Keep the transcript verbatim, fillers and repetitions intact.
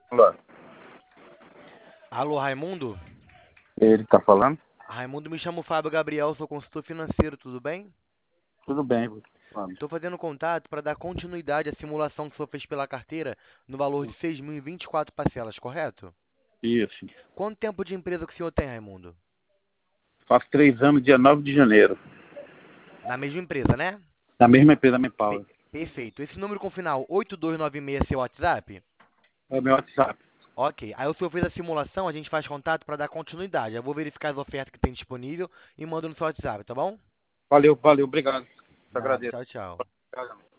Alô, Alô, Raimundo? ele tá falando? Raimundo, me chamo Fábio Gabriel, sou consultor financeiro, tudo bem? Tudo bem, vamos. Estou fazendo contato para dar continuidade à simulação que o senhor fez pela carteira no valor de seis mil e vinte e quatro parcelas, correto? Isso. Quanto tempo de empresa que o senhor tem, Raimundo? Faço três anos, dia nove de janeiro. Na mesma empresa, né? Na mesma empresa, minha Pe- Paula. Perfeito. Esse número com final oito dois nove seis é seu WhatsApp? É o meu WhatsApp. Ok. Aí o senhor fez a simulação, a gente faz contato para dar continuidade. Eu vou verificar as ofertas que tem disponível e mando no seu WhatsApp, tá bom? Valeu, valeu, obrigado. Te Nada. agradeço. Tchau, tchau. Obrigado.